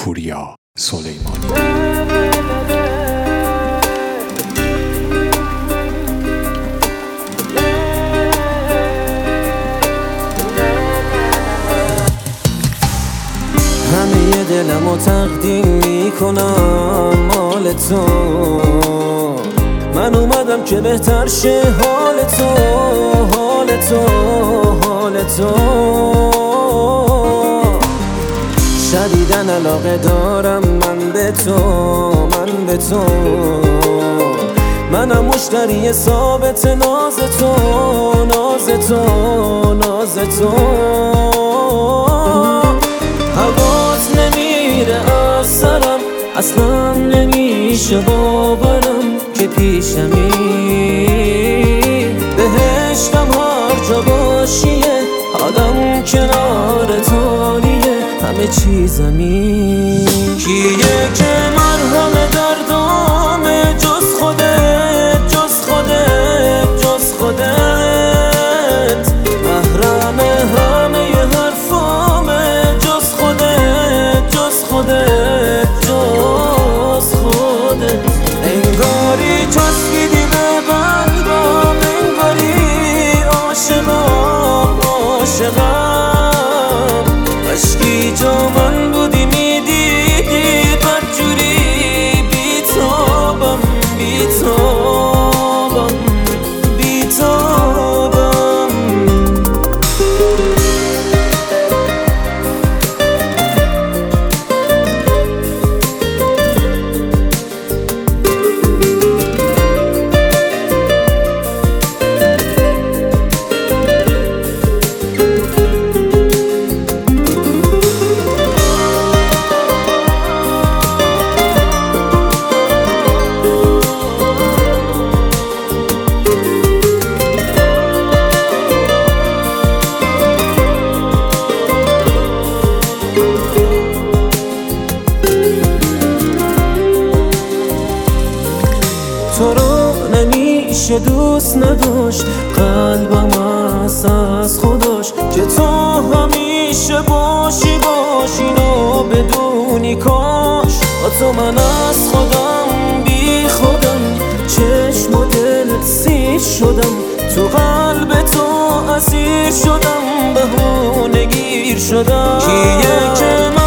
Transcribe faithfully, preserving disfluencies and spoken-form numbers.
پوریا سلیمانی. همه دلمو تقدیم میکنم مال تو، من اومدم که بهتر شه حال تو، حال تو، حال تو. شدیدن علاقه دارم من به تو، من به تو. منم مشتری ثابت ناز تو، ناز تو، ناز تو. حواس نمیره از سرم، اصلا نمیشه باورم که پیشمی. بهشتم هر جا باشیه، حالم کنار تاریه، همه چیزمی. کیه که مرهم دردامه جز خودت، جز خودت، جز خودت. محرم همه حرفامه جز خودت، جز خودت، جز خودت. انگاری چسبیدی به قلبم، انگاری عاشقم، عاشقم. عشقی جا من بودی میدیدی بدجوری بیتابم، بیتابم، بیتابم. تو رو نمیشه دوست نداشت، قلبم است از خداش که تو همیشه باشی، باشی اینو بدونی کاش. با تو من از خودم بی خودم، چشم و دل سیر شدم، تو قلب تو اسیر شدم، بهونه گیر شدم. کیه که